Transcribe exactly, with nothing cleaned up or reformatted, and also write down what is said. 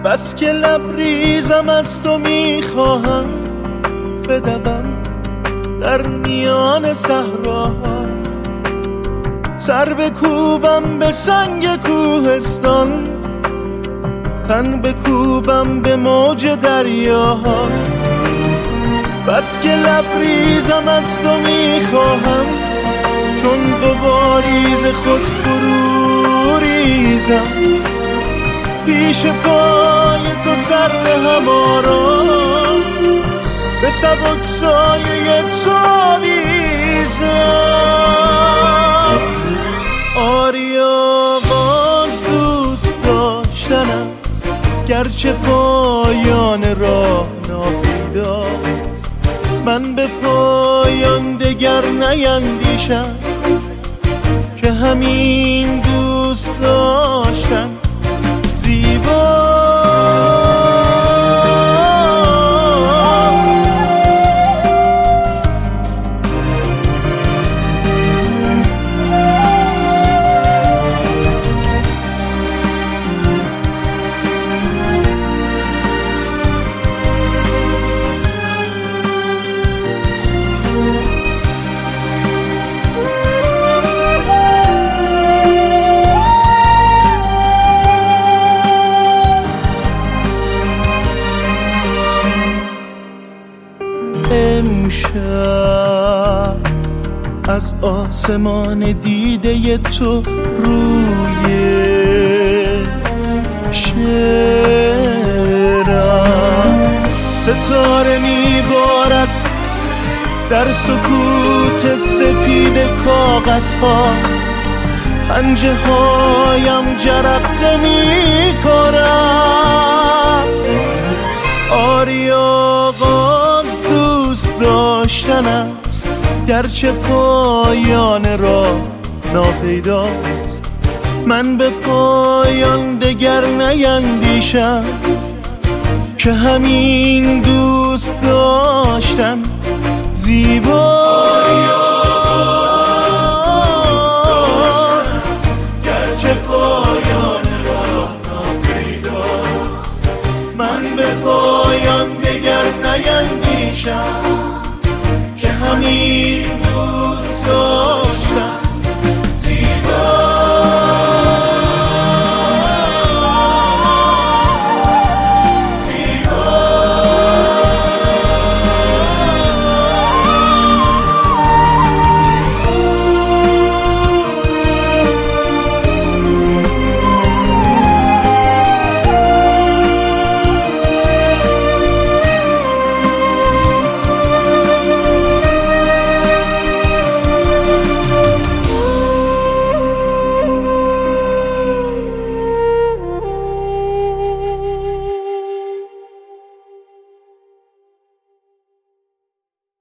بس که لبریزم از تو میخواهم بدوم در میان صحراها، سر بکوبم به سنگ کوهستان، تن بکوبم به موج دریاها. بس که لبریزم از تو میخواهم چون غباریز خود فرو ریزم، پیش پای تو سر به هم آرام، به سبک سایه تو آویزم. آری آغاز دوست داشتن است، گرچه پایان راه ناپیداست. من به پایان دگر نیندیشم که همین دوست داشتن زیبا. امشب از آسمان دیده تو روی شعرم ستاره میبارد در سکوت سپید کاغذ ها، پنجه هایم جرقه میکنم. آری آغاز دوست داشتن است، گرچه پایان راه ناپیداست. من به پایان دگر نیندیشم که همین دوست داشتن زیبا.